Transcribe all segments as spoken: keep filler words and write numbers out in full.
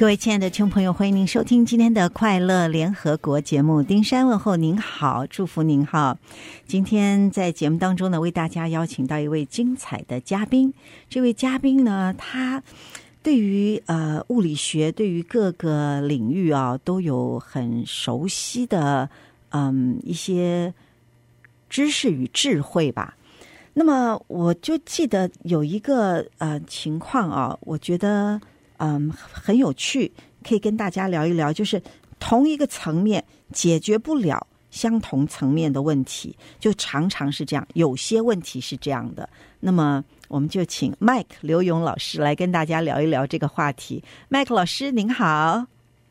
各位亲爱的听众朋友，欢迎您收听今天的快乐联合国节目。丁山问候您好，祝福您好。今天在节目当中呢，为大家邀请到一位精彩的嘉宾。这位嘉宾呢，他对于呃物理学，对于各个领域啊，都有很熟悉的嗯一些知识与智慧吧。那么我就记得有一个呃情况啊，我觉得嗯很有趣，可以跟大家聊一聊，就是同一个层面解决不了相同层面的问题，就常常是这样，有些问题是这样的。那么我们就请 Mike 刘勇老师来跟大家聊一聊这个话题。 Mike 老师您好。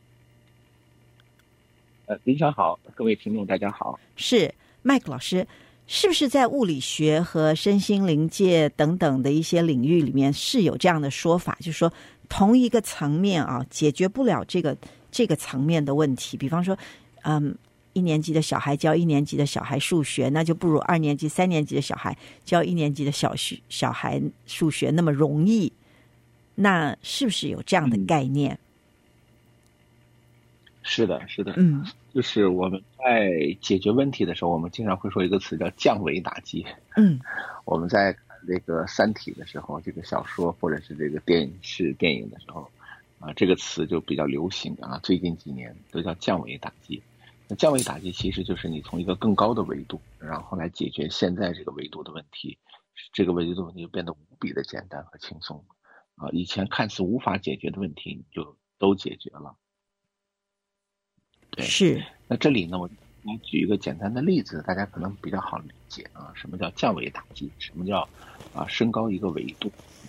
呃，林小好，各位听众大家好。 是 Mike 老师，是不是在物理学和身心灵界等等的一些领域里面是有这样的说法，就是说同一个层面啊，解决不了这个这个层面的问题。比方说，嗯，一年级的小孩教一年级的小孩数学，那就不如二年级、三年级的小孩教一年级的小学小孩数学那么容易。那是不是有这样的概念？嗯、 是的，是的， 嗯， 就是我们在解决问题的时候，我们经常会说一个词叫降维打击。 嗯， 我们在看这个《三体》的时候，这个小说或者是这个电影是电影的时候，啊，这个词就比较流行啊。最近几年都叫降维打击。那降维打击其实就是你从一个更高的维度，然后来解决现在这个维度的问题，这个维度的问题就变得无比的简单和轻松啊。以前看似无法解决的问题，你就都解决了。对， 是。 那这里呢，我我举一个简单的例子，大家可能比较好理解啊。什么叫降维打击？什么叫啊升高一个维度？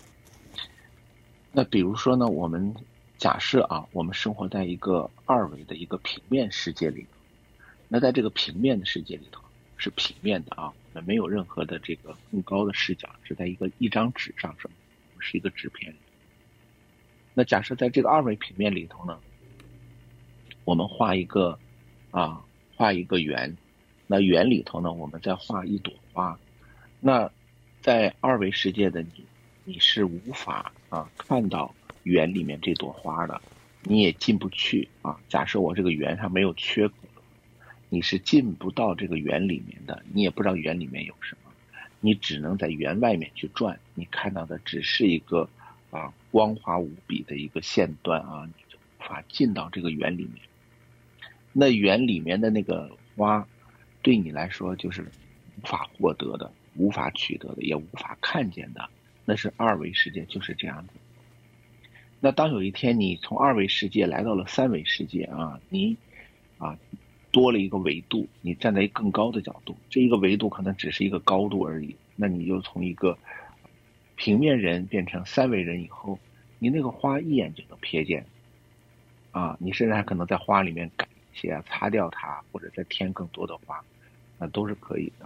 那比如说呢，我们假设啊，我们生活在一个二维的一个平面世界里头。那在这个平面的世界里头，是平面的啊，没有任何的这个更高的视角，是在一个一张纸上，什么是一个纸片。那假设在这个二维平面里头呢，我们画一个啊，画一个圆，那圆里头呢，我们再画一朵花。那在二维世界的你，你是无法啊看到圆里面这朵花的，你也进不去啊。假设我这个圆上没有缺口，你是进不到这个圆里面的，你也不知道圆里面有什么，你只能在圆外面去转，你看到的只是一个啊光滑无比的一个线段啊，你就无法进到这个圆里面。那圆里面的那个花，对你来说就是无法获得的、无法取得的、也无法看见的，那是二维世界就是这样子。那当有一天你从二维世界来到了三维世界啊，你啊多了一个维度，你站在一个更高的角度，这一个维度可能只是一个高度而已，那你就从一个平面人变成三维人以后，你那个花一眼就能瞥见啊，你甚至还可能在花里面改一些啊，擦掉它，或者再添更多的花，那都是可以的。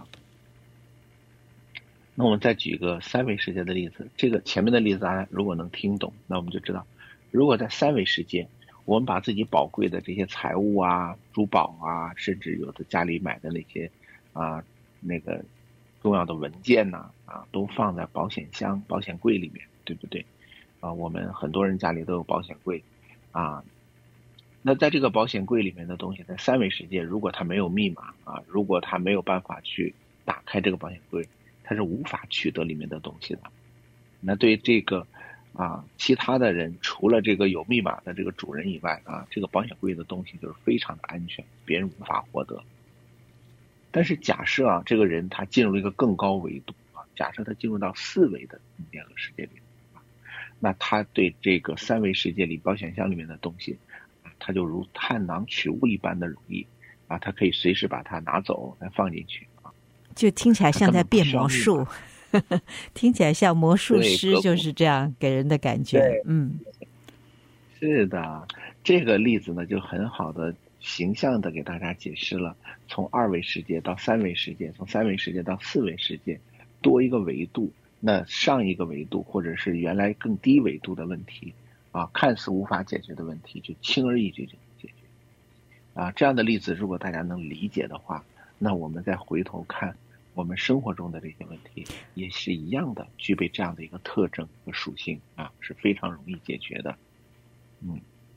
那我们再举一个三维世界的例子，这个前面的例子大家如果能听懂，那我们就知道，如果在三维世界，我们把自己宝贵的这些财物啊、珠宝啊，甚至有的家里买的那些啊那个重要的文件呐 啊, 啊，都放在保险箱、保险柜里面，对不对？啊，我们很多人家里都有保险柜啊。那在这个保险柜里面的东西，在三维世界，如果它没有密码啊，如果它没有办法去打开这个保险柜，它是无法取得里面的东西的。那对这个啊，其他的人除了这个有密码的这个主人以外啊，这个保险柜的东西就是非常的安全，别人无法获得。但是假设啊，这个人他进入了一个更高维度啊，假设他进入到四维的空间和世界里啊，那他对这个三维世界里保险箱里面的东西，啊，他就如探囊取物一般的容易啊，他可以随时把它拿走再放进去啊， 就听起来像在变魔术。听起来像魔术师，就是这样给人的感觉。嗯， 是的，这个例子呢就很好的形象的给大家解释了从二维世界到三维世界，从三维世界到四维世界，多一个维度，那上一个维度或者是原来更低维度的问题啊，看似无法解决的问题就轻而易举就能解决啊。这样的例子如果大家能理解的话，那我们再回头看我们生活中的这些问题也是一样的，具备这样的一个特征和属性啊，是非常容易解决的。嗯，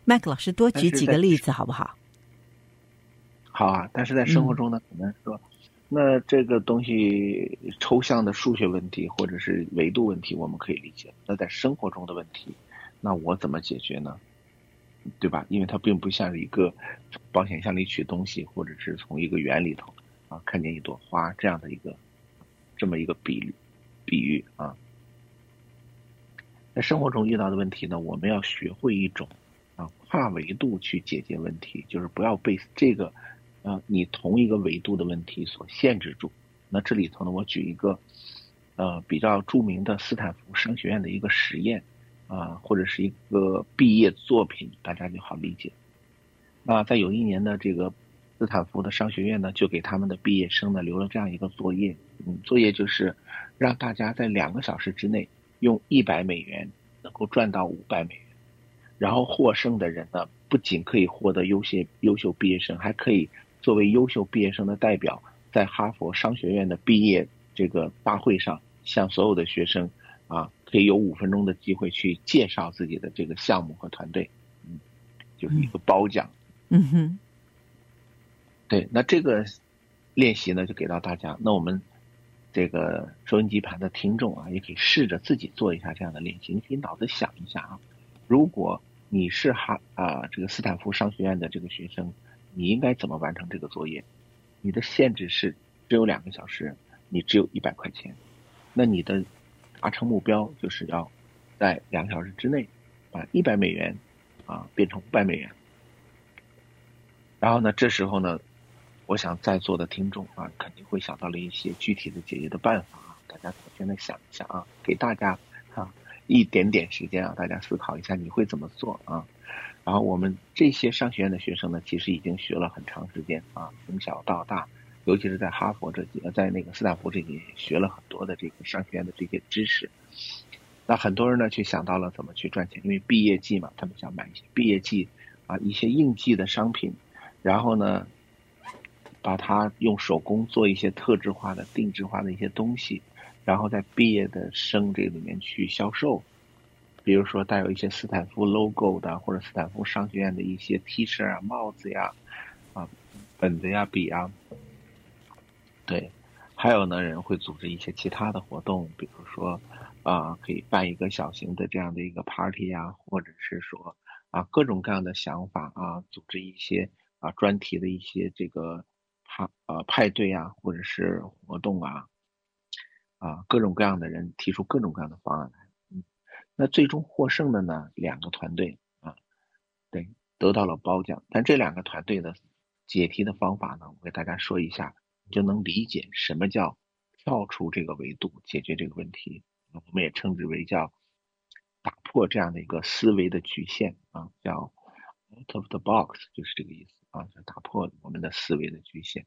麦克老师多举几个例子好不好？ 好啊，但是在生活中呢，可能说，那这个东西抽象的数学问题或者是维度问题，我们可以理解。那在生活中的问题，那我怎么解决呢？对吧？因为它并不像是一个从保险箱里取东西，或者是从一个园里头啊看见一朵花这样的一个这么一个比喻比喻啊。在生活中遇到的问题呢，我们要学会一种啊跨维度去解决问题，就是不要被这个啊你同一个维度的问题所限制住。那这里头呢，我举一个呃比较著名的斯坦福商学院的一个实验啊，或者是一个毕业作品，大家就好理解。那在有一年的这个斯坦福的商学院呢，就给他们的毕业生呢留了这样一个作业，嗯，作业就是让大家在两个小时之内用一百美元能够赚到五百美元，然后获胜的人呢，不仅可以获得优秀优秀毕业生，还可以作为优秀毕业生的代表，在哈佛商学院的毕业这个大会上，向所有的学生啊，可以有五分钟的机会去介绍自己的这个项目和团队，嗯，就是一个褒奖。 嗯哼， 对，那这个练习呢，就给到大家。那我们这个收音机旁的听众啊，也可以试着自己做一下这样的练习。你可以脑子想一下啊，如果你是哈啊这个斯坦福商学院的这个学生，你应该怎么完成这个作业？你的限制是只有两个小时，你只有一百块钱，那你的达成目标就是要在两个小时之内把一百美元啊变成五百美元。然后呢，这时候呢，我想在座的听众啊，肯定会想到了一些具体的解决的办法啊。大家现在想一下啊，给大家啊一点点时间啊，大家思考一下你会怎么做啊。然后我们这些商学院的学生呢，其实已经学了很长时间啊，从小到大，尤其是在哈佛这几，在那个斯坦福这里学了很多的这个商学院的这些知识。那很多人呢，去想到了怎么去赚钱，因为毕业季嘛，他们想买一些毕业季啊一些应季的商品。然后呢，把它用手工做一些特制化的、定制化的一些东西，然后在毕业的生这里面去销售。比如说带有一些斯坦福 logo 的，或者斯坦福商学院的一些 T 恤啊、帽子呀、啊本子呀、笔啊。对，还有呢，人会组织一些其他的活动，比如说啊，可以办一个小型的这样的一个 party 呀，或者是说啊各种各样的想法啊，组织一些。啊，专题的一些这个派呃派对啊，或者是活动啊，啊，各种各样的人提出各种各样的方案来，嗯，那最终获胜的呢，两个团队啊，对，得到了褒奖。但这两个团队的解题的方法呢，我给大家说一下，你就能理解什么叫跳出这个维度解决这个问题。我们也称之为叫打破这样的一个思维的局限啊，叫 out of the box， 就是这个意思。啊，就打破我们的思维的局限。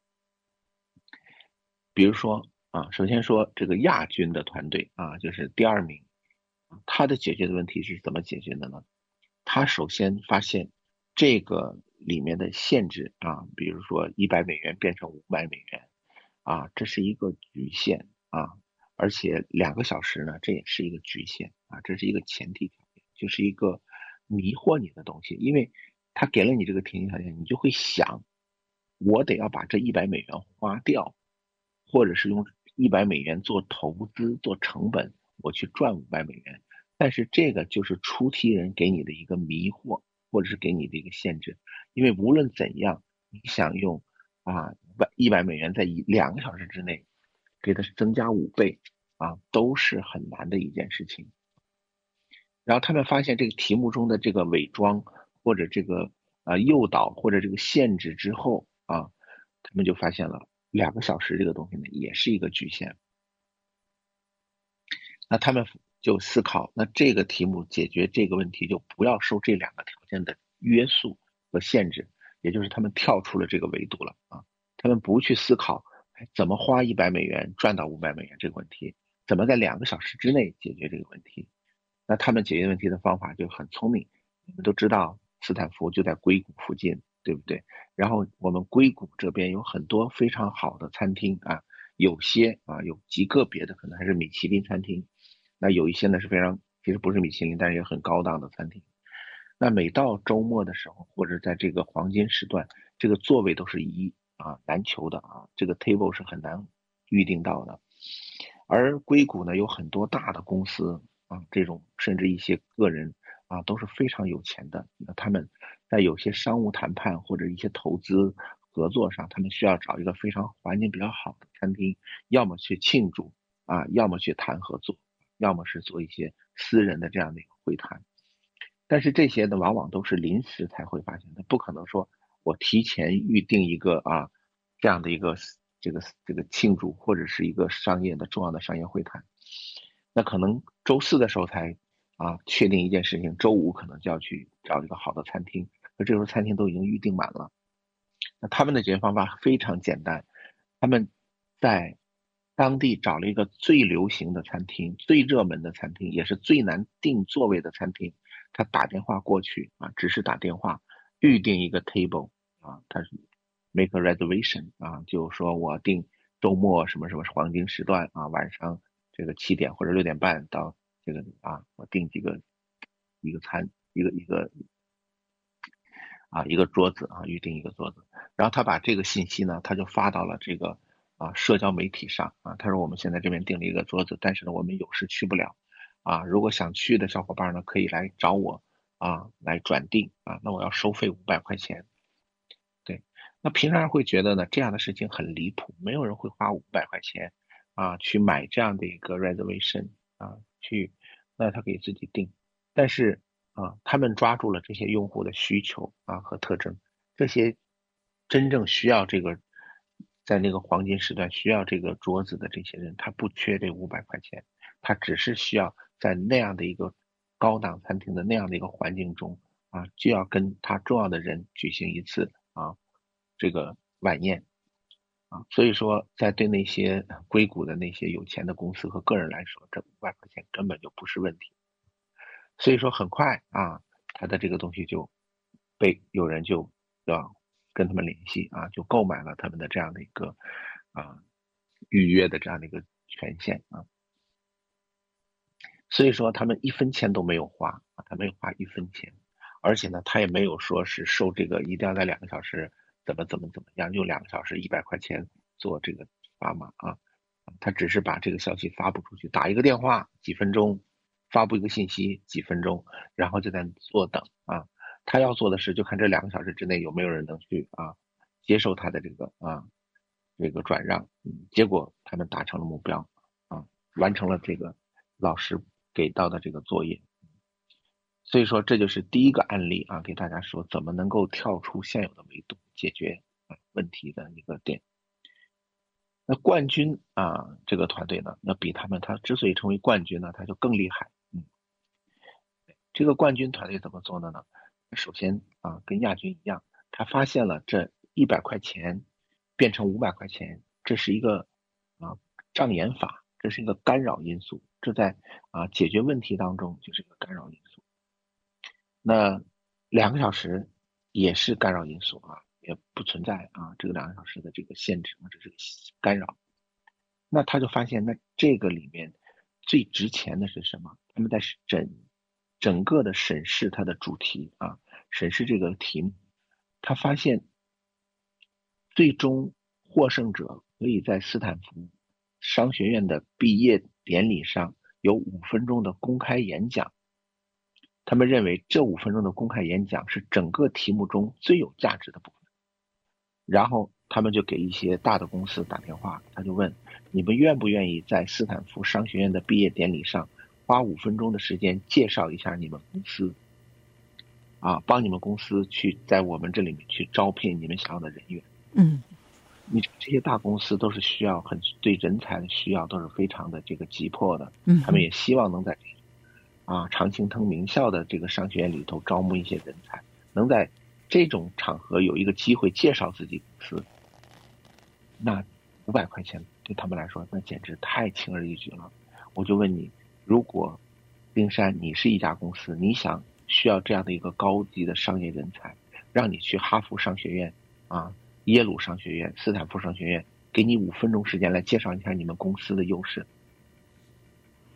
比如说啊，首先说这个亚军的团队啊，就是第二名，他的解决的问题是怎么解决的呢？他首先发现这个里面的限制啊，比如说一百美元变成五百美元啊，这是一个局限啊，而且两个小时呢，这也是一个局限啊，这是一个前提条件，就是一个迷惑你的东西，因为他给了你这个前提条件，你就会想，我得要把这一百美元花掉，或者是用一百美元做投资做成本，我去赚五百美元。但是这个就是出题人给你的一个迷惑，或者是给你的一个限制，因为无论怎样，你想用啊一百美元在一两个小时之内给它增加五倍啊，都是很难的一件事情。然后他们发现这个题目中的这个伪装或者这个啊诱导或者这个限制之后啊，他们就发现了两个小时这个东西呢也是一个局限。那他们就思考，那这个题目解决这个问题就不要受这两个条件的约束和限制，也就是他们跳出了这个维度了啊，他们不去思考怎么花一百美元赚到五百美元这个问题，怎么在两个小时之内解决这个问题。那他们解决问题的方法就很聪明，你们都知道斯坦福就在硅谷附近，对不对？然后我们硅谷这边有很多非常好的餐厅啊，有些啊有极个别的可能还是米其林餐厅，那有一些呢是非常其实不是米其林，但是也很高档的餐厅。 那每到周末的时候，或者在这个黄金时段，这个座位都是一啊难求的啊，这个 table 是很难预定到的。而硅谷呢，有很多大的公司啊，这种甚至一些个人啊，都是非常有钱的。那他们在有些商务谈判或者一些投资合作上，他们需要找一个非常环境比较好的餐厅，要么去庆祝啊，要么去谈合作，要么是做一些私人的这样的一个会谈。但是这些呢，往往都是临时才会发现的，不可能说我提前预定一个啊这样的一个这个这个庆祝或者是一个商业的重要的商业会谈，那可能周四的时候才啊确定一件事情，周五可能就要去找一个好的餐厅，而这时候餐厅都已经预定满了。那他们的解决方法非常简单，他们在当地找了一个最流行的餐厅，最热门的餐厅，也是最难订座位的餐厅，他打电话过去啊，只是打电话预定一个 table 啊，他是 make a reservation 啊，就说我订周末什么什么黄金时段啊，晚上这个七点或者六点半到这个啊，我订几个一个餐一个一个啊一个桌子啊，预定一个桌子，然后他把这个信息呢，他就发到了这个啊社交媒体上啊，他说我们现在这边订了一个桌子，但是呢我们有事去不了啊，如果想去的小伙伴呢可以来找我啊来转订啊，那我要收费五百块钱。对，那平常人会觉得呢这样的事情很离谱，没有人会花五百块钱啊去买这样的一个 reservation 啊去，那他可以自己订，但是啊，他们抓住了这些用户的需求啊和特征，这些真正需要这个在那个黄金时段需要这个桌子的这些人，他不缺这五百块钱，他只是需要在那样的一个高档餐厅的那样的一个环境中啊，就要跟他重要的人举行一次啊这个晚宴啊，所以说在对那些硅谷的那些有钱的公司和个人来说，这五百块钱根本就不是问题。所以说很快啊，他的这个东西就被有人就要跟他们联系啊，就购买了他们的这样的一个啊预约的这样的一个权限啊。所以说他们一分钱都没有花啊，他没有花一分钱，而且呢，他也没有说是收这个一定要在两个小时怎么怎么怎么样，用两个小时一百块钱做这个发码啊，他只是把这个消息发布出去，打一个电话几分钟，发布一个信息几分钟，然后就在坐等啊。他要做的事就看这两个小时之内有没有人能去啊接受他的这个啊这个转让，嗯，结果他们达成了目标啊，完成了这个老师给到的这个作业。所以说这就是第一个案例啊，给大家说怎么能够跳出现有的维度解决啊问题的一个点。那冠军啊，这个团队呢，那比他们，他之所以成为冠军呢，他就更厉害。嗯，这个冠军团队怎么做的呢？首先啊，跟亚军一样，他发现了这一百块钱变成五百块钱，这是一个啊障眼法，这是一个干扰因素，这在啊解决问题当中就是一个干扰因素。那两个小时也是干扰因素啊，也不存在啊这个两个小时的这个限制啊，这是个干扰。那他就发现，那这个里面最值钱的是什么？他们在整整个的审视它的主题啊，审视这个题目，他发现最终获胜者可以在斯坦福商学院的毕业典礼上有五分钟的公开演讲。他们认为这五分钟的公开演讲是整个题目中最有价值的部分。然后他们就给一些大的公司打电话，他就问你们愿不愿意在斯坦福商学院的毕业典礼上花五分钟的时间介绍一下你们公司啊，帮你们公司去在我们这里面去招聘你们想要的人员。 嗯， 你这些大公司都是需要很对人才的需要都是非常的这个急迫的， 嗯， 他们也希望能在啊常青藤名校的这个商学院里头招募一些人才，能在这种场合有一个机会介绍自己公司，那五百块钱对他们来说那简直太轻而易举了。我就问你，如果丁山你是一家公司，你想需要这样的一个高级的商业人才，让你去哈佛商学院啊、耶鲁商学院、斯坦福商学院，给你五分钟时间来介绍一下你们公司的优势，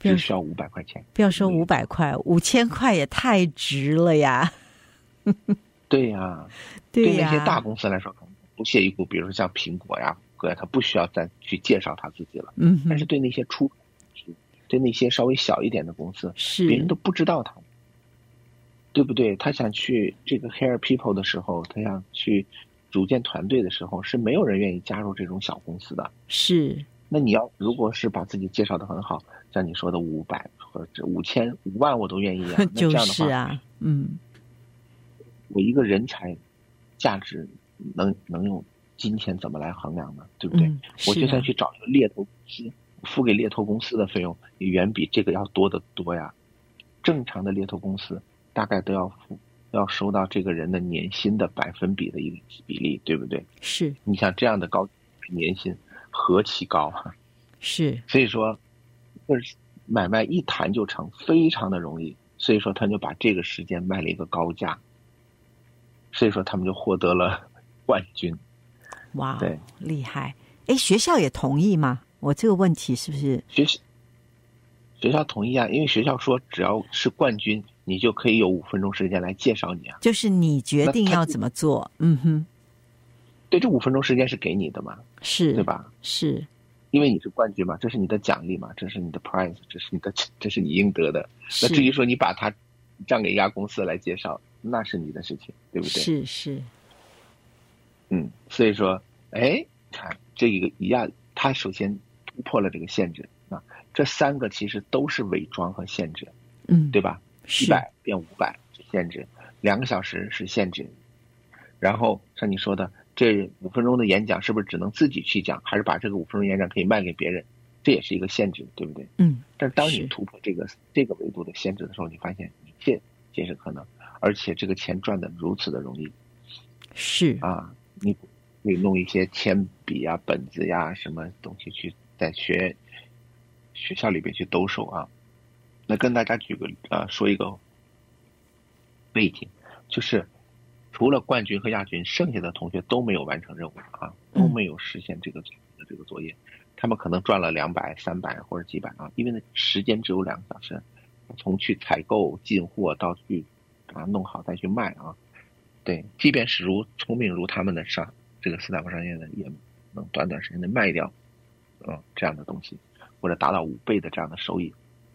只需要五百块钱。 不要说五百块，五千块也太值了呀！ 对呀， 对呀， 对那些大公司来说，可能不屑一顾，比如说像苹果呀、谷歌，他不需要再去介绍他自己了。 嗯， 但是对那些初，对那些稍微小一点的公司， 是别人都不知道他，对不对？他想去这个 hire people 的时候，他想去组建团队的时候，是没有人愿意加入这种小公司的。 是， 那你要如果是把自己介绍的很好，像你说的五百或者五千、五万，我都愿意啊。那这样的话， 就是啊，嗯， 我一个人才价值能能用金钱怎么来衡量呢？对不对？ 嗯啊、 我就算去找一个猎头公司，付给猎头公司的费用也远比这个要多得多呀。正常的猎头公司大概都要付。要收到这个人的年薪的百分比的一个比例，对不对？ 是。 你像这样的高年薪何其高啊！ 是。 所以说，就是买卖一谈就成，非常的容易。所以说，他就把这个时间卖了一个高价。所以说，他们就获得了冠军。 哇， 对， 厉害！哎，学校也同意吗？我这个问题是不是？ 学校学校同意啊，因为学校说只要是冠军。你就可以有五分钟时间来介绍你啊， 就是你决定要怎么做。嗯哼， 对，这五分钟时间是给你的嘛， 是， 对吧？ 是， 因为你是冠军嘛，这是你的奖励嘛，这是你的 prize， 这是你的，这是你应得的。那至于说你把它让给一家公司来介绍，那是你的事情，对不对？ 是是， 嗯，所以说，哎，看这一个一样，它首先突破了这个限制啊，这三个其实都是伪装和限制， 嗯， 对吧？一百变五百是限制，两个小时是限制，然后像你说的，这五分钟的演讲是不是只能自己去讲，还是把这个五分钟演讲可以卖给别人？这也是一个限制，对不对？ 嗯。 但是当你突破这个这个维度的限制的时候，你发现一切皆是可能，而且这个钱赚的如此的容易。 是啊，你可以弄一些铅笔啊、本子呀、什么东西去在学学校里边去兜售啊。那跟大家举个啊，说一个背景，就是除了冠军和亚军，剩下的同学都没有完成任务啊，都没有实现这个这个作业。他们可能赚了两百、三百或者几百啊，因为呢时间只有两个小时，从去采购进货到去啊弄好再去卖啊。对，即便是如聪明如他们的商这个斯坦福商学院的，也能短短时间内卖掉嗯这样的东西，或者达到五倍的这样的收益。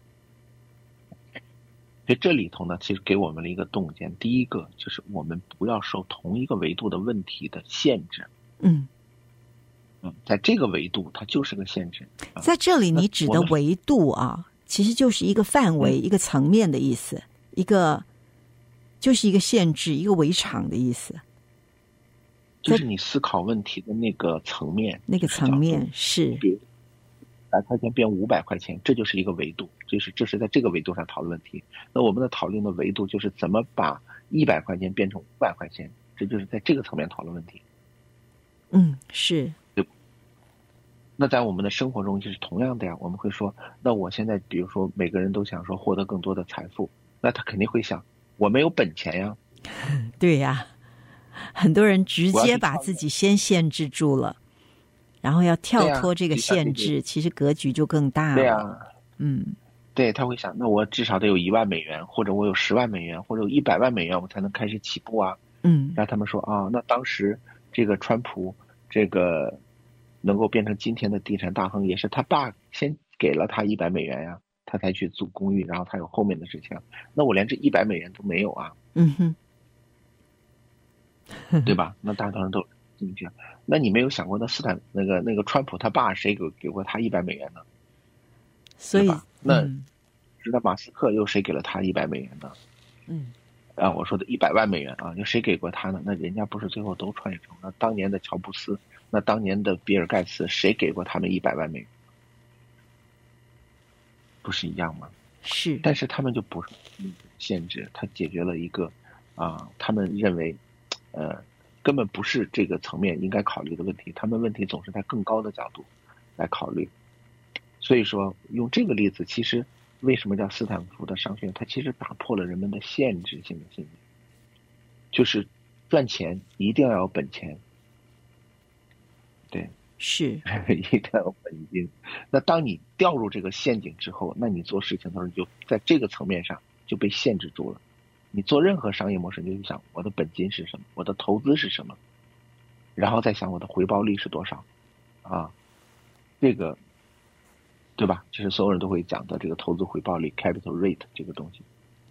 所以这里头呢，其实给我们了一个洞见。第一个就是我们不要受同一个维度的问题的限制。 嗯嗯，在这个维度它就是个限制。 啊、在这里你指的维度啊，其实就是一个范围、嗯、一个层面的意思，一个就是一个限制、一个围场的意思。 就是你思考问题的那个层面， 那个层面是。 比如百块钱变五百块钱，这就是一个维度，就是这是在这个维度上讨论问题。那我们的讨论的维度就是怎么把一百块钱变成五百块钱，这就是在这个层面讨论问题。 嗯，是。 那在我们的生活中就是同样的呀，我们会说，那我现在比如说每个人都想说获得更多的财富，那他肯定会想，我没有本钱呀。 对呀，很多人直接把自己先限制住了。然后要跳脱这个限制，啊、其实格局就更大了。 对啊， 嗯， 对，他会想，那我至少得有一万美元，或者我有十万美元，或者有一百万美元，我才能开始起步啊。 嗯， 然后他们说啊，那当时这个川普这个能够变成今天的地产大亨，也是他爸先给了他一百美元呀，他才去租公寓，然后他有后面的事情。那我连这一百美元都没有啊。 嗯哼，对吧？那大多人都。那你没有想过，那斯坦那个那个川普他爸谁给给过他一百美元呢？ 所以那知道马斯克又谁给了他一百美元呢？ 嗯， 啊，我说的一百万美元啊，又谁给过他呢？那人家不是最后都创业成了？当年的乔布斯，那当年的比尔盖茨，谁给过他们一百万美元？不是一样吗？ 是， 但是他们就不是限制，他解决了一个啊，他们认为，呃。根本不是这个层面应该考虑的问题，他们问题总是在更高的角度来考虑。所以说用这个例子，其实为什么叫斯坦福的商学院，它其实打破了人们的限制性的信念，就是赚钱一定要有本钱，对， 是一定要有本金。那当你掉入这个陷阱之后，那你做事情的时候就在这个层面上就被限制住了。你做任何商业模式，你就想我的本金是什么，我的投资是什么，然后再想我的回报率是多少啊，这个对吧？这是所有人都会讲的这个投资回报率 capital rate 这个东西。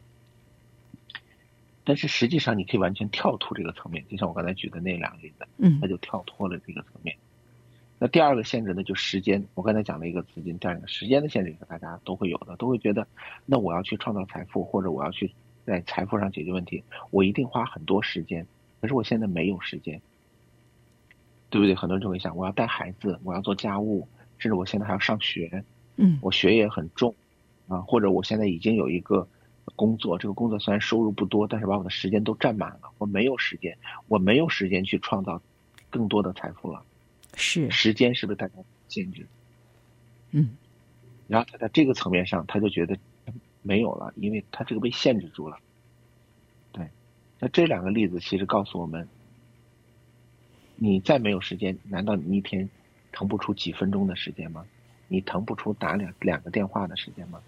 但是实际上你可以完全跳脱这个层面，就像我刚才举的那两个例子， 嗯， 它就跳脱了这个层面。那第二个限制呢，就时间。我刚才讲了一个资金，第二个时间的限制，大家都会有的，都会觉得，那我要去创造财富，或者我要去在财富上解决问题，我一定花很多时间。可是我现在没有时间，对不对？很多人就会想，我要带孩子，我要做家务，甚至我现在还要上学， 嗯， 我学业很重啊，或者我现在已经有一个工作，这个工作虽然收入不多，但是把我的时间都占满了，我没有时间，我没有时间去创造更多的财富了。 是时间是不是大家限制？ 嗯， 然后他在这个层面上，他就觉得没有了，因为他这个被限制住了。对，那这两个例子其实告诉我们，你再没有时间，难道你一天腾不出几分钟的时间吗？你腾不出打两两个电话的时间吗？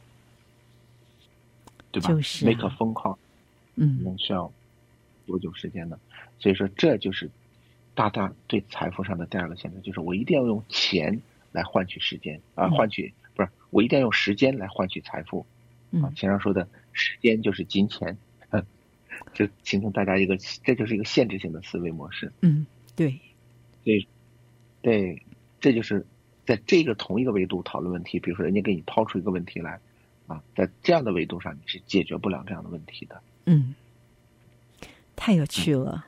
对吧？ 就是啊 make a phone call， 嗯， 能需要多久时间呢？所以说，这就是大大对财富上的第二个限制，就是我一定要用钱来换取时间啊、 嗯换取不是我一定要用时间来换取财富啊。 嗯， 经常说的时间就是金钱，就形成大家一个，这就是一个限制性的思维模式。 嗯，对， 所以，对，这就是在这个同一个维度讨论问题。比如说，人家给你抛出一个问题来啊，在这样的维度上，你是解决不了这样的问题的。 嗯，太有趣了。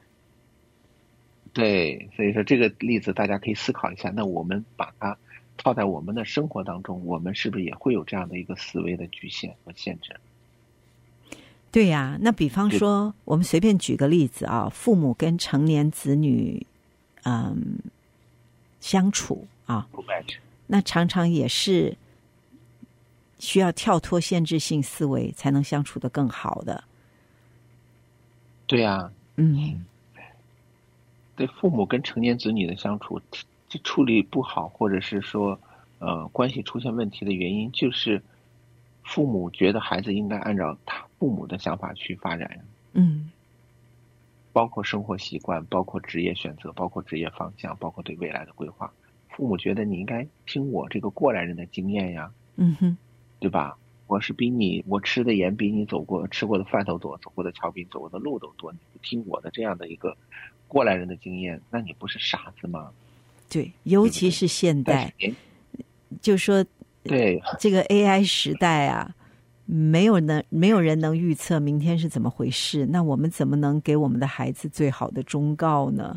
对，所以说这个例子大家可以思考一下。那我们把它套在我们的生活当中，我们是不是也会有这样的一个思维的局限和限制？ 对呀、那比方说，我们随便举个例子啊，父母跟成年子女，嗯，相处啊， 不 match。 那常常也是需要跳脱限制性思维，才能相处得更好的。 对呀、 嗯对父母跟成年子女的相处，这处理不好，或者是说，呃，关系出现问题的原因，就是父母觉得孩子应该按照他父母的想法去发展， 嗯， 包括生活习惯，包括职业选择，包括职业方向，包括对未来的规划。父母觉得你应该听我这个过来人的经验呀， 嗯哼， 对吧？我是比你，我吃的盐比你走过吃过的饭都多，走过的桥比你走过的路都多。你不听我的这样的一个过来人的经验，那你不是傻子吗？ 对，尤其是现代，就说对这个 A I 时代啊，没有能没有人能预测明天是怎么回事，那我们怎么能给我们的孩子最好的忠告呢？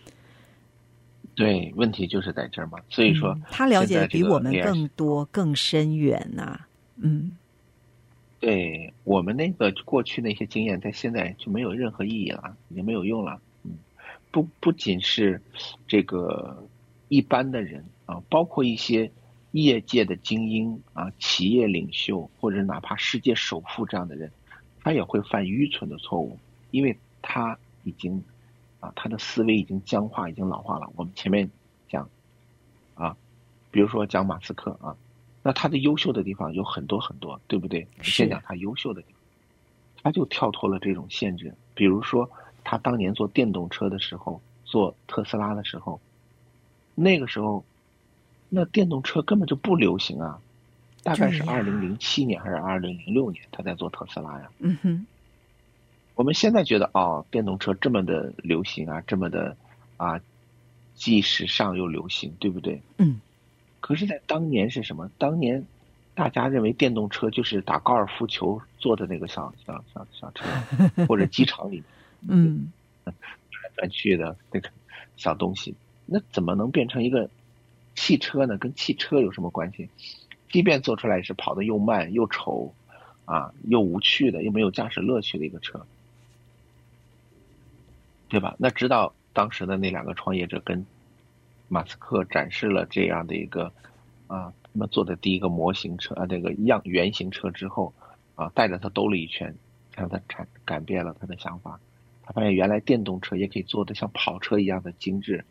对，问题就是在这儿嘛。所以说、 嗯、他了解的比我们更多、更深远呐、啊。嗯， 对我们那个过去那些经验，在现在就没有任何意义了，已经没有用了。嗯，不不仅是这个一般的人啊，包括一些业界的精英啊、企业领袖，或者哪怕世界首富这样的人，他也会犯愚蠢的错误，因为他已经啊，他的思维已经僵化，已经老化了。我们前面讲啊，比如说讲马斯克啊。那他的优秀的地方有很多很多，对不对？先讲他优秀的地方，他就跳脱了这种限制。比如说，他当年做电动车的时候，做特斯拉的时候，那个时候，那电动车根本就不流行啊，大概是二零零七年还是二零零六年，他在做特斯拉呀。 嗯哼， 我们现在觉得哦，电动车这么的流行啊，这么的啊，既时尚又流行，对不对？ 嗯。 可是，在当年是什么？当年大家认为电动车就是打高尔夫球坐的那个小小小小车，或者机场里嗯转来转去的那个小东西，那怎么能变成一个汽车呢？跟汽车有什么关系？即便做出来是跑得又慢又丑啊，又无趣的，又没有驾驶乐趣的一个车，对吧？那直到当时的那两个创业者跟马斯克展示了这样的一个啊，他们做的第一个模型车啊，那个样原型车之后啊，带着他兜了一圈，让他产改变了他的想法。他发现原来电动车也可以做的像跑车一样的精致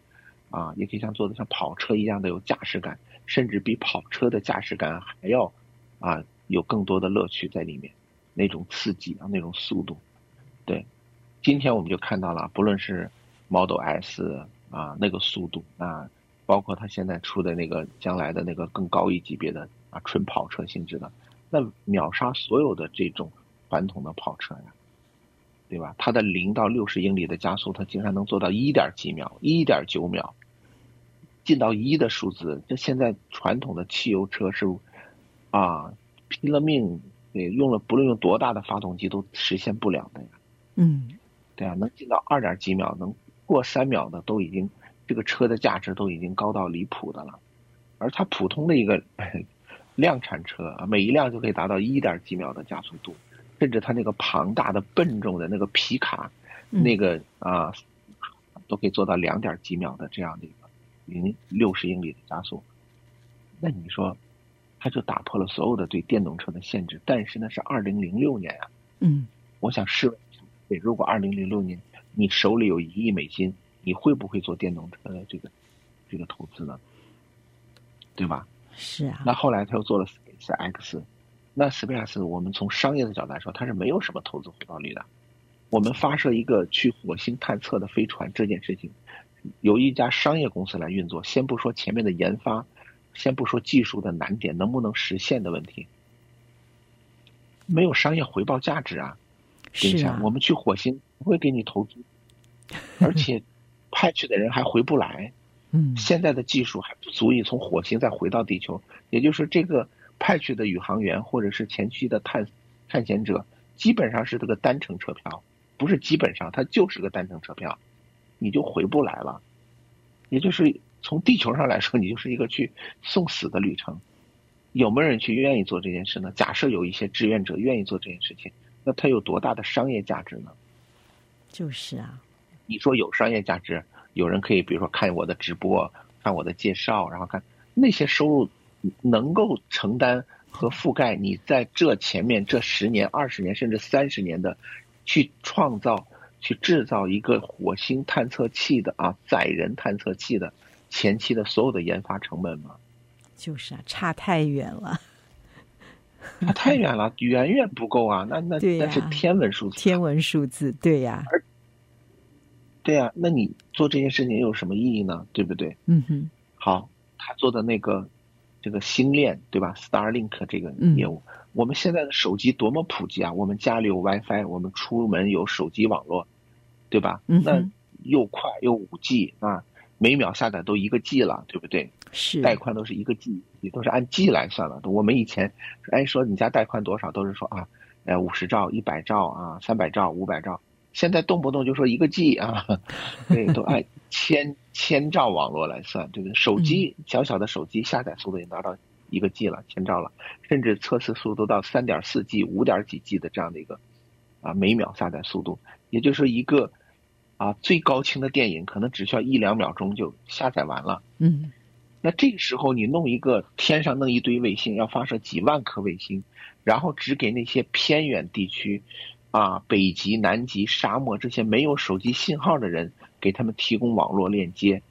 啊，也可以像做的像跑车一样的有驾驶感，甚至比跑车的驾驶感还要啊有更多的乐趣在里面，那种刺激啊，那种速度。对，今天我们就看到了，不论是 Model S 啊那个速度啊，包括它现在出的那个将来的那个更高一级别的啊纯跑车性质的，那秒杀所有的这种传统的跑车呀，对吧？它的零到六十英里的加速，它竟然能做到一点几秒、一点九秒，进到一的数字。这现在传统的汽油车是啊拼了命，对，用了不论用多大的发动机都实现不了的呀。 嗯，对啊，能进到二点几秒，能过三秒的都已经，这个车的价值都已经高到离谱的了。而它普通的一个量产车，每一辆就可以达到一点几秒的加速度，甚至它那个庞大的笨重的那个皮卡， 嗯、 那个啊，都可以做到两点几秒的这样的一个零六十英里的加速。那你说，它就打破了所有的对电动车的限制。但是呢，是二零零六年啊， 嗯， 我想试问，对，如果二零零六年你手里有一亿美金，你会不会做电动车的这个这个投资呢？对吧？ 是啊。 那后来他又做了 SpaceX， 那 SpaceX 我们从商业的角度来说，它是没有什么投资回报率的。我们发射一个去火星探测的飞船这件事情，由一家商业公司来运作，先不说前面的研发，先不说技术的难点能不能实现的问题，没有商业回报价值啊。 是啊， 我们去火星不会给你投资，而且派去的人还回不来。 嗯， 现在的技术还不足以从火星再回到地球，也就是这个派去的宇航员或者是前期的探探险者，基本上是这个单程车票，不是基本上，它就是个单程车票，你就回不来了。也就是从地球上来说，你就是一个去送死的旅程。有没有人去愿意做这件事呢？假设有一些志愿者愿意做这件事情，那它有多大的商业价值呢？ 就是啊， 你说有商业价值，有人可以比如说看我的直播，看我的介绍，然后看那些收入能够承担和覆盖你在这前面这十年、二十年甚至三十年的去创造、去制造一个火星探测器的啊载人探测器的前期的所有的研发成本吗？ 就是啊，差太远了。 差太远了，远远不够啊！那那、啊、那是天文数字， 天文数字，对呀、啊， 对呀、啊，那你做这件事情有什么意义呢？对不对？ 嗯哼。 好，他做的那个这个星链，对吧 ？Starlink 这个业务、嗯，我们现在的手机多么普及啊！我们家里有 WiFi， 我们出门有手机网络，对吧？ 嗯、 那又快又五 G 啊，每秒下载都一个 G 了，对不对？ 是， 带宽都是一个 G， 也都是按 G 来算了。我们以前哎说你家带宽多少，都是说啊，呃五十兆、一百兆啊、三百兆、五百兆。现在动不动就说一个 G 啊，对，都按千千兆网络来算，对不对？手机、嗯、小小的手机下载速度也达到一个 G 了，千兆了，甚至测试速度到三点四 G、五点几 G 的这样的一个啊每秒下载速度，也就是一个啊最高清的电影可能只需要一两秒钟就下载完了。 嗯。 那这个时候你弄一个天上弄一堆卫星，要发射几万颗卫星，然后只给那些偏远地区啊北极南极沙漠这些没有手机信号的人给他们提供网络链接，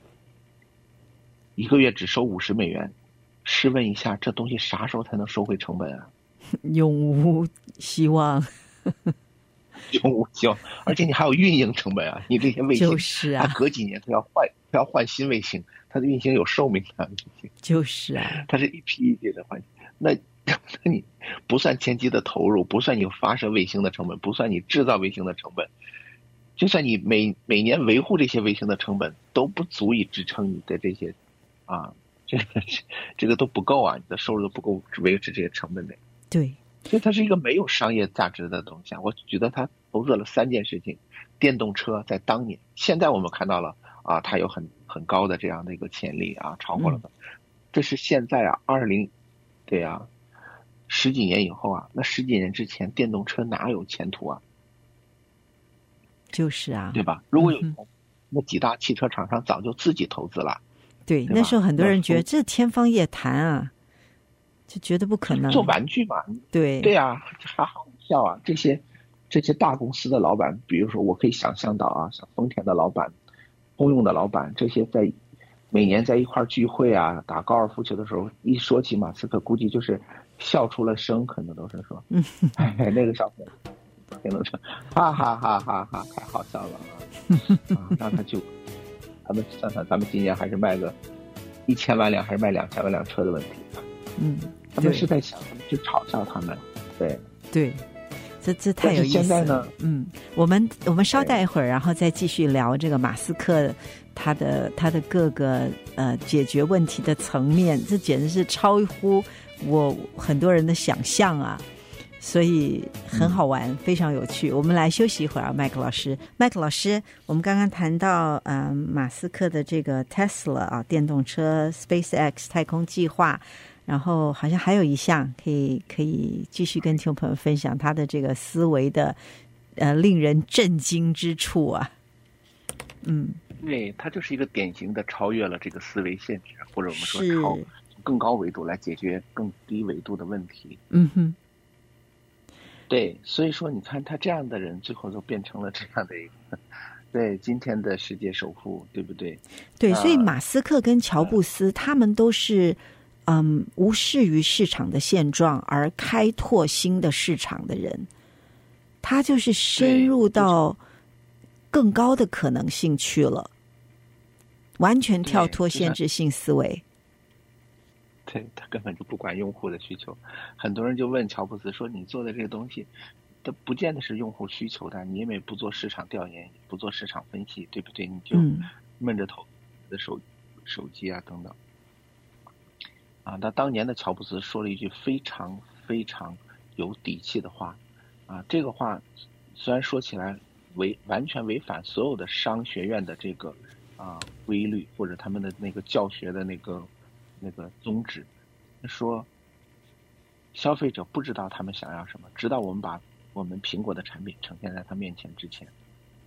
一个月只收五十美元，试问一下这东西啥时候才能收回成本啊？ 永无希望。 永无希望，而且你还有运营成本啊！你这些卫星， 就是啊， 它隔几年它要换，它要换新卫星，它的运行有寿命的。 就是啊， 它是一批一批的换。那那你不算前期的投入，不算你发射卫星的成本，不算你制造卫星的成本，就算你每每年维护这些卫星的成本，都不足以支撑你的这些啊，这个这个都不够啊，你的收入都不够维持这些成本的。 对。 所以它是一个没有商业价值的东西。我觉得它投入了三件事情：电动车在当年，现在我们看到了啊，它有很很高的这样的一个潜力啊，超过了的。嗯、这是现在啊，二零对啊，十几年以后啊，那十几年之前电动车哪有前途啊？ 就是啊， 对吧？如果有、嗯、那几大汽车厂商早就自己投资了。 对，那时候很多人觉得这天方夜谭啊。就觉得不可能， 做玩具嘛， 对对啊，还好笑啊！这些这些大公司的老板，比如说我可以想象到啊，像丰田的老板通用的老板，这些在每年在一块聚会啊，打高尔夫球的时候，一说起马斯克，估计就是笑出了声，可能都是说，哎，那个小伙子，听都说，哈哈哈哈哈，太好笑了啊！啊，让他就，他们算算，咱们今年还是卖个一千万辆，还是卖两千万辆车的问题。 嗯， 他们是在想，他们去嘲笑他们，对对。这这太有意思了。 现在呢， 嗯，我们我们稍待一会儿，然后再继续聊这个马斯克他的他的各个呃解决问题的层面，这简直是超乎我很多人的想象啊，所以很好玩，嗯、非常有趣。我们来休息一会儿啊，麦克老师，麦克老师，我们刚刚谈到呃马斯克的这个 Tesla 啊电动车 SpaceX 太空计划。然后好像还有一项可以可以继续跟听众朋友分享他的这个思维的呃令人震惊之处啊。嗯， 对，他就是一个典型的超越了这个思维限制，或者我们说超从更高维度来解决更低维度的问题。 嗯哼， 对，所以说你看他这样的人，最后都变成了这样的一个。对，今天的世界首富，对不对？ 对，所以马斯克跟乔布斯、呃、他们都是。嗯，无视于市场的现状而开拓新的市场的人，他就是深入到更高的可能性去了，完全跳脱限制性思维。 对，他根本就不管用户的需求。很多人就问乔布斯说：“你做的这个东西，它不见得是用户需求的，你因为不做市场调研，不做市场分析，对不对？你就闷着头的手、嗯、手机啊等等。”啊，那当年的乔布斯说了一句非常非常有底气的话，啊，这个话虽然说起来违完全违反所有的商学院的这个啊规律或者他们的那个教学的那个那个宗旨，说消费者不知道他们想要什么，直到我们把我们苹果的产品呈现在他面前之前。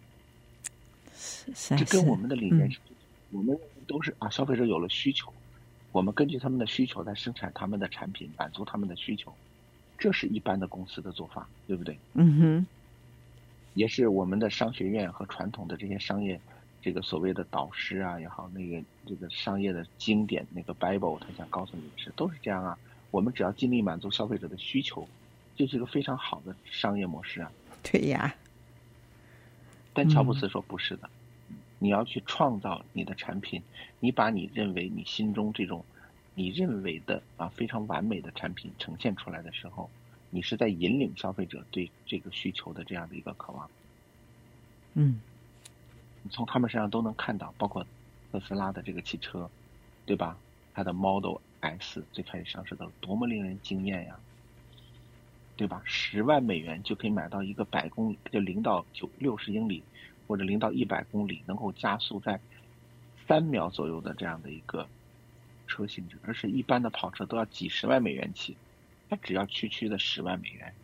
这跟我们的理念是，嗯、我们都是啊，消费者有了需求。我们根据他们的需求来生产他们的产品，满足他们的需求，这是一般的公司的做法，对不对？ 嗯哼， 也是我们的商学院和传统的这些商业，这个所谓的导师啊也好，那个这个商业的经典那个 Bible， 他想告诉你的是，都是这样啊。我们只要尽力满足消费者的需求，这是一个非常好的商业模式啊。 对呀。 但乔布斯说不是的。嗯，你要去创造你的产品，你把你认为你心中这种你认为的啊非常完美的产品呈现出来的时候，你是在引领消费者对这个需求的这样的一个渴望。 嗯， 你从他们身上都能看到，包括特斯拉的这个汽车，对吧？它的 Model S 最开始上市的多么令人惊艳呀，对吧？十万美元就可以买到一个百公里，就零到九六十英里。或者零到一百公里能够加速在三秒左右的这样的一个车性质，而是一般的跑车都要几十万美元起，它只要区区的十万美元，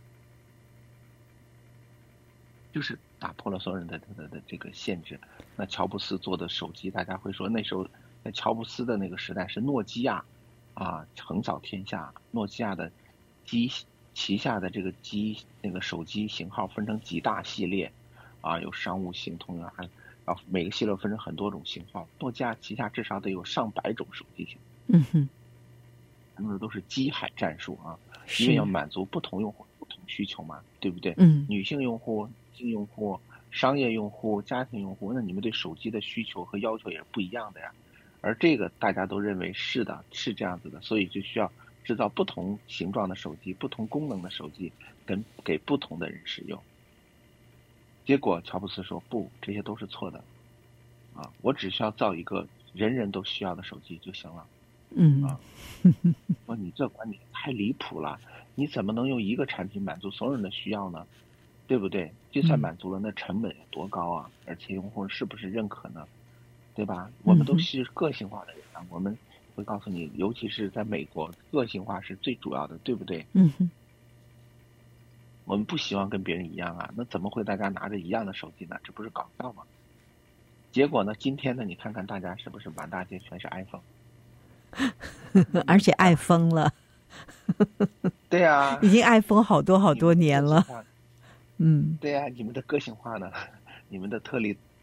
就是打破了所有人的的的这个限制。那乔布斯做的手机，大家会说那时候在乔布斯的那个时代是诺基亚啊横扫天下，诺基亚的机旗下的这个机那个手机型号分成几大系列。啊，有商务型、通用，还然后每个系列分成很多种型号。诺基亚旗下至少得有上百种手机型。 嗯哼， 他们都是机海战术啊，因为要满足不同用户不同需求嘛，对不对？ 嗯， 女性用户、男性用户、商业用户、家庭用户，那你们对手机的需求和要求也是不一样的呀。而这个大家都认为是的，是这样子的，所以就需要制造不同形状的手机、不同功能的手机，跟给不同的人使用。结果乔布斯说不，这些都是错的，啊，我只需要造一个人人都需要的手机就行了。 嗯啊，说你这观点太离谱了，你怎么能用一个产品满足所有人的需要呢？对不对？就算满足了，那成本有多高啊？而且用户是不是认可呢？对吧？我们都是个性化的人啊，我们会告诉你，尤其是在美国，个性化是最主要的，对不对？ 嗯哼。 我们不希望跟别人一样啊，那怎么会大家拿着一样的手机呢？这不是搞笑吗？结果呢，今天呢，你看看大家是不是满大街全是 iPhone， 而且爱疯了。 对啊， 已经爱疯好多好多年了。嗯， 对啊，你们的个性化呢？你们的特立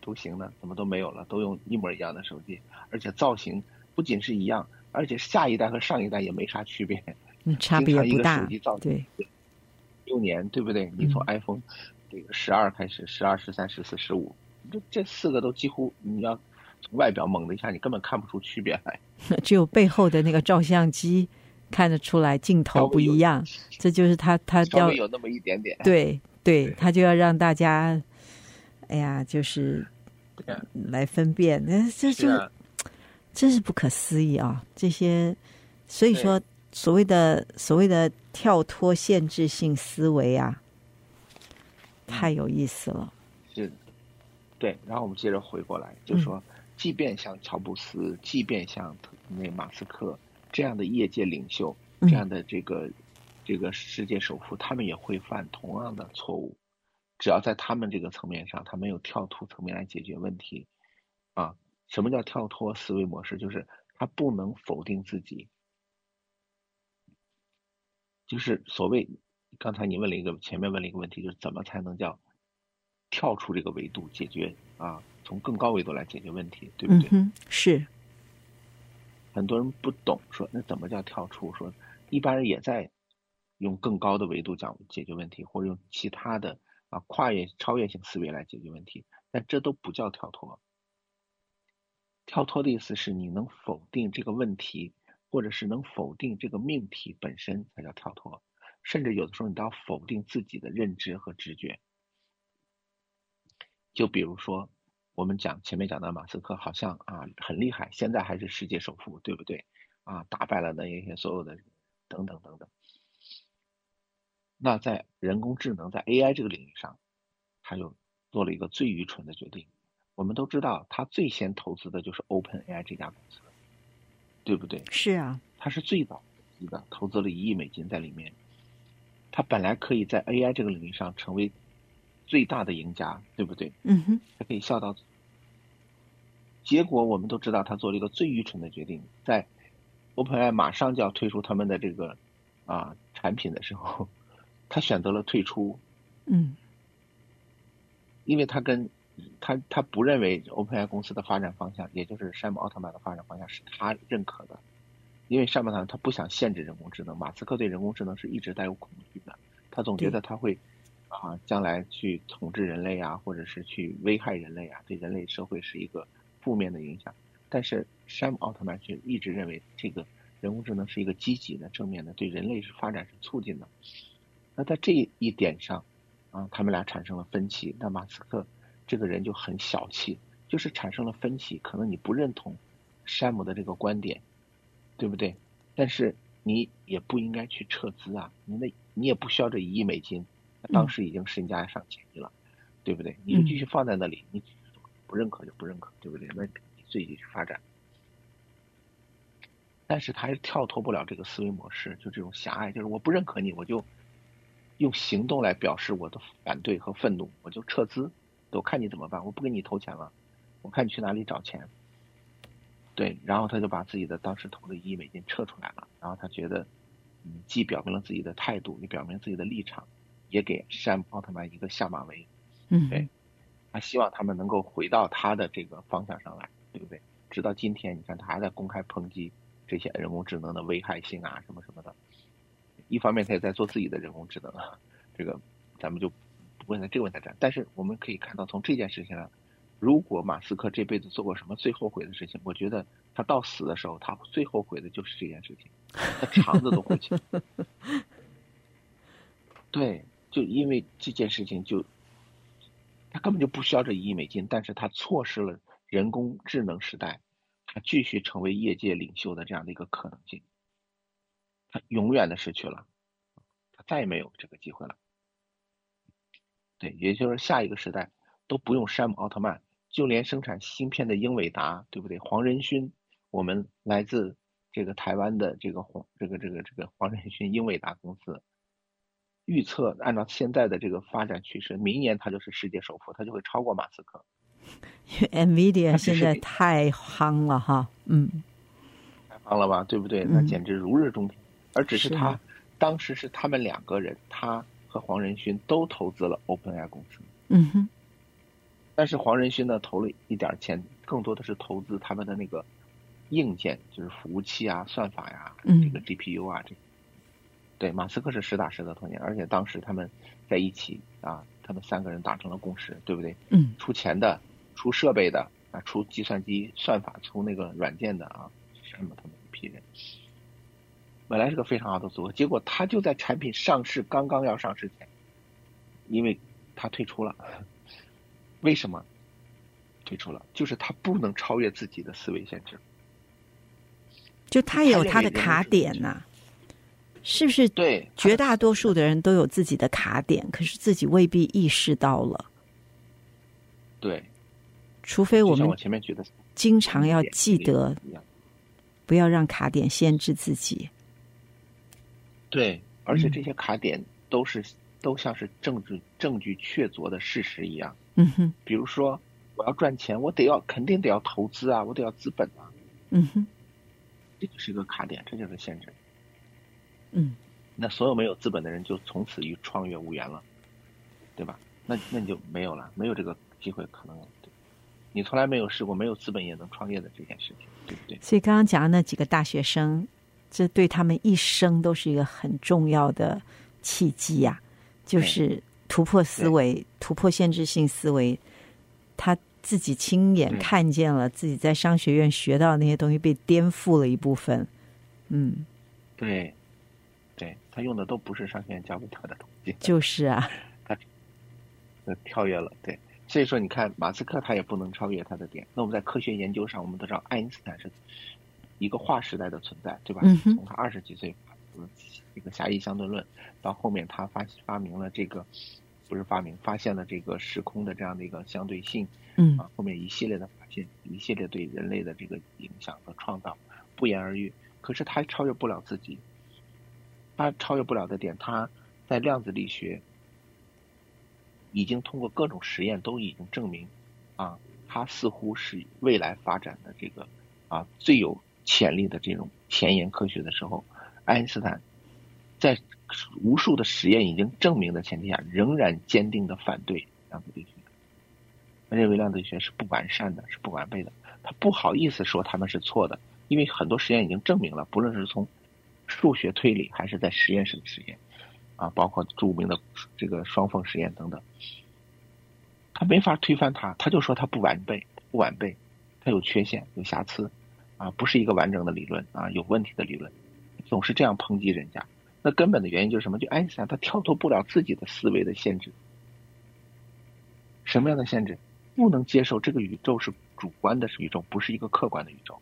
图形呢？怎么都没有了，都用一模一样的手机，而且造型不仅是一样，而且下一代和上一代也没啥区别， 嗯，差别不大。 经常一个手机造型对， 六年，对不对？你从 iPhone 这个十二开始，十二、十三、十四、十五，这这四个都几乎你要从外表猛的一下，你根本看不出区别来。 只有背后的那个照相机看得出来镜头不一样，这就是他他要稍微有那么一点点。 对对，他就要让大家，哎呀，就是来分辨，那这就真是不可思议啊！这些，所以说所谓的所谓的跳脱限制性思维啊，太有意思了。 是，对。然后我们接着回过来，就说，即便像乔布斯，即便像那马斯克这样的业界领袖，这样的这个这个世界首富，他们也会犯同样的错误。只要在他们这个层面上，他没有跳脱层面来解决问题，啊，什么叫跳脱思维模式？就是他不能否定自己，就是所谓刚才你问了一个前面问了一个问题，就是怎么才能叫跳出这个维度解决啊？从更高维度来解决问题，对不对？ 嗯，是。 很多人不懂，说那怎么叫跳出？说一般人也在用更高的维度讲解决问题，或者用其他的啊跨越超越性思维来解决问题，但这都不叫跳脱。跳脱的意思是你能否定这个问题，或者是能否定这个命题本身才叫跳脱，甚至有的时候你都要否定自己的认知和直觉。就比如说我们讲前面讲的马斯克好像啊很厉害，现在还是世界首富，对不对？啊，打败了那些所有的等等等等。那在人工智能在 A I 这个领域上，他又做了一个最愚蠢的决定。我们都知道他最先投资的就是 OpenAI 这家公司，对不对？ 是啊， 他是最早投资的，投资了一亿美金在里面。他本来可以在 A I 这个领域上成为最大的赢家，对不对？ 嗯哼， 他可以笑到。结果我们都知道他做了一个最愚蠢的决定，在 OpenAI 马上就要推出他们的这个啊产品的时候，他选择了退出。 嗯， 因为他跟他他不认为 OpenAI 公司的发展方向，也就是山姆奥特曼的发展方向是他认可的。因为山姆奥特曼他不想限制人工智能，马斯克对人工智能是一直带有恐惧的，他总觉得他会啊将来去统治人类啊，或者是去危害人类啊，对人类社会是一个负面的影响。但是山姆奥特曼却一直认为这个人工智能是一个积极的、正面的，对人类是发展是促进的。那在这一点上啊，他们俩产生了分歧。那马斯克这个人就很小气，就是产生了分歧，可能你不认同山姆的这个观点，对不对？但是你也不应该去撤资啊，你那你也不需要这一亿美金，当时已经身家上千亿了，对不对？你就继续放在那里，你不认可就不认可，对不对？那你自己去发展。但是他还是跳脱不了这个思维模式，就这种狭隘，就是我不认可你，我就用行动来表示我的反对和愤怒，我就撤资，我看你怎么办，我不给你投钱了，我看你去哪里找钱。对，然后他就把自己的当时投的一亿美金撤出来了，然后他觉得，嗯，既表明了自己的态度，也表明自己的立场，也给山姆奥特曼一个下马威。 嗯， 对，他希望他们能够回到他的这个方向上来，对不对？直到今天，你看他还在公开抨击这些人工智能的危害性啊，什么什么的。一方面他也在做自己的人工智能，这个咱们就不问在这个问题上。但是我们可以看到，从这件事情上，如果马斯克这辈子做过什么最后悔的事情，我觉得他到死的时候，他最后悔的就是这件事情，他肠子都会起。对，就因为这件事情就，他根本就不需要这一亿美金，但是他错失了人工智能时代，他继续成为业界领袖的这样的一个可能性，他永远的失去了，他再也没有这个机会了。对，也就是下一个时代都不用山姆奥特曼，就连生产芯片的英伟达，对不对？黄仁勋，我们来自这个台湾的这个黄这个这个这个黄仁勋英伟达公司，预测按照现在的这个发展趋势，明年他就是世界首富，他就会超过马斯克。 NVIDIA 现在太夯了哈，嗯， 太夯了吧，对不对？那简直如日中天。而只是他当时是他们两个人，他和黄仁勋都投资了 OpenAI 公司。 嗯哼， 但是黄仁勋呢投了一点钱，更多的是投资他们的那个硬件，就是服务器啊、算法呀、 嗯这个 G P U 啊，这对，马斯克是实打实的投钱，而且当时他们在一起啊，他们三个人达成了共识，对不对？ 嗯， 出钱的、出设备的啊、出计算机算法、出那个软件的啊，什么他们一批人，本来是个非常好的组合，结果他就在产品上市刚刚要上市前，因为他退出了。为什么退出了？就是他不能超越自己的思维限制， 就他有他的卡点呐、啊，是不是？ 对， 绝大多数的人都有自己的卡点，可是自己未必意识到了。 对， 除非我们我前面举的经常要记得，不要让卡点限制自己。 对，而且这些卡点都是、嗯、都像是证据证据确凿的事实一样。 嗯哼， 比如说我要赚钱，我得要肯定得要投资啊，我得要资本啊。 嗯哼， 这就是一个卡点，这就是限制。 嗯， 那所有没有资本的人就从此与创业无缘了，对吧？那那你就没有了，没有这个机会可能了。对，你从来没有试过没有资本也能创业的这件事情，对不对？ 所以刚刚讲的那几个大学生，这对他们一生都是一个很重要的契机呀、啊，就是突破思维，突破限制性思维。他自己亲眼看见了自己在商学院学到的那些东西被颠覆了一部分。嗯， 对，对，他用的都不是商学院教给他的东西。 就是啊， 他跳跃了。对，所以说你看马斯克他也不能超越他的点。那我们在科学研究上，我们都知道爱因斯坦是一个划时代的存在，对吧？ 嗯、 从他二十几岁这个狭义相对论，到后面他发发明了这个，不是发明，发现了这个时空的这样的一个相对性。 嗯啊，后面一系列的发现，一系列对人类的这个影响和创造，不言而喻。可是他超越不了自己，他超越不了的点，他在量子力学已经通过各种实验都已经证明，啊，他似乎是未来发展的这个啊最有潜力的这种前沿科学的时候，爱因斯坦在无数的实验已经证明的前提下，仍然坚定的反对量子力学。他认为量子力学是不完善的，是不完备的，他不好意思说他们是错的，因为很多实验已经证明了，不论是从数学推理还是在实验室的实验，啊，包括著名的这个双缝实验等等，他没法推翻它，他就说它不完备，不完备，它有缺陷，有瑕疵，啊，不是一个完整的理论啊，有问题的理论，总是这样抨击人家。那根本的原因就是什么？就爱因斯坦他跳脱不了自己的思维的限制。什么样的限制？不能接受这个宇宙是主观的宇宙，不是一个客观的宇宙。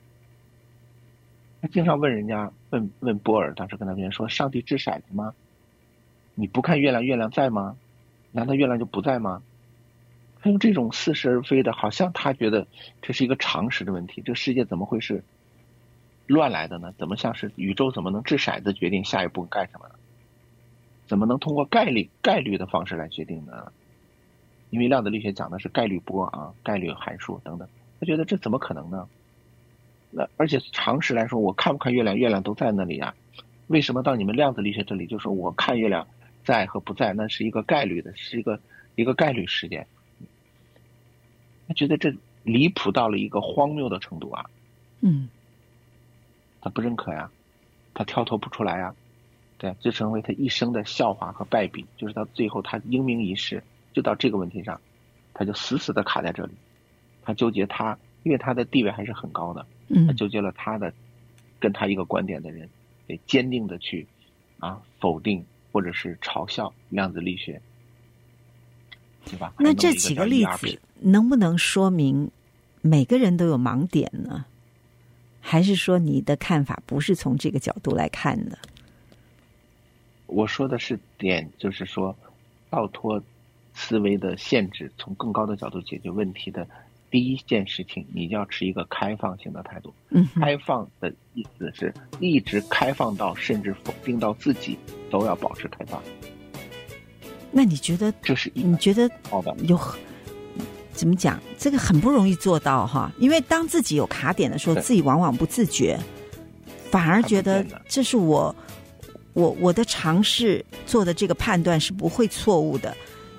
他经常问人家，问问波尔，当时跟他们说：“上帝掷骰子吗？你不看月亮，月亮在吗？难道月亮就不在吗？”他用这种似是而非的，好像他觉得这是一个常识的问题。这个世界怎么会是乱来的呢？怎么像是宇宙怎么能掷骰子决定下一步干什么呢？怎么能通过概率概率的方式来决定呢？因为量子力学讲的是概率波啊，概率函数等等，他觉得这怎么可能呢？那而且常识来说，我看不看月亮，月亮都在那里啊，为什么到你们量子力学这里就说我看月亮在和不在，那是一个概率的，是一个一个概率事件？他觉得这离谱到了一个荒谬的程度啊， 嗯， 他不认可呀，他跳脱不出来呀，对，就成为他一生的笑话和败笔，就是到最后他英明一世。就到这个问题上，他就死死的卡在这里，他纠结他，因为他的地位还是很高的，他纠结了他的跟他一个观点的人，得坚定的去啊否定或者是嘲笑量子力学，对吧？ 那这几个例子能不能说明每个人都有盲点呢？还是说你的看法不是从这个角度来看的？ 我说的是点，就是说跳脱思维的限制，从更高的角度解决问题的第一件事情，你就要持一个开放性的态度。 嗯， 开放的意思是一直开放到甚至否定到自己都要保持开放。 那你觉得这是你觉得好的有怎么讲？这个很不容易做到哈，因为当自己有卡点的时候，自己往往不自觉，反而觉得这是我我我的尝试做的这个判断是不会错误的。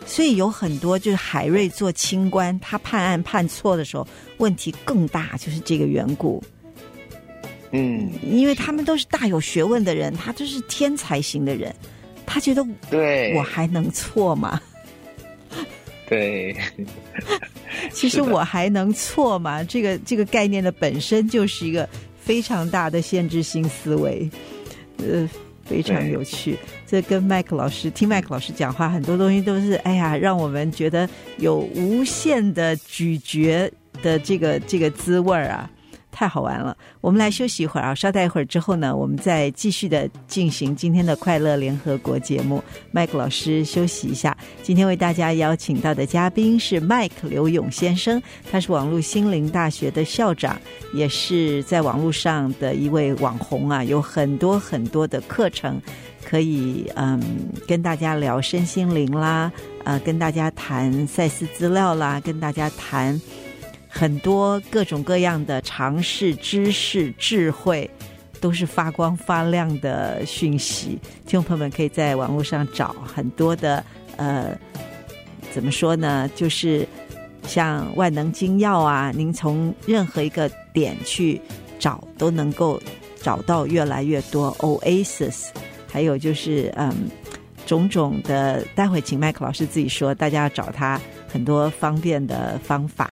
所以有很多就是海瑞做清官，他判案判错的时候问题更大，就是这个缘故。 嗯， 因为他们都是大有学问的人，他都是天才型的人，他觉得对我还能错吗？ 对， 其实我还能错吗？这个这个概念的本身就是一个非常大的限制性思维，呃，非常有趣。这跟麦克老师听麦克老师讲话，很多东西都是哎呀，让我们觉得有无限的咀嚼的这个这个滋味啊。太好玩了，我们来休息一会儿啊，稍待一会儿之后呢，我们再继续的进行今天的快乐联合国节目。麦克老师休息一下，今天为大家邀请到的嘉宾是麦克刘勇先生，他是网络心灵大学的校长，也是在网络上的一位网红啊，有很多很多的课程可以嗯跟大家聊身心灵啦，呃跟大家谈赛斯资料啦，跟大家谈很多各种各样的常识、知识、智慧，都是发光发亮的讯息。听众朋友们可以在网络上找很多的呃，怎么说呢？就是像万能金钥啊，您从任何一个点去找，都能够找到越来越多 Oasis， 还有就是嗯，种种的。待会请麦克老师自己说，大家要找他很多方便的方法。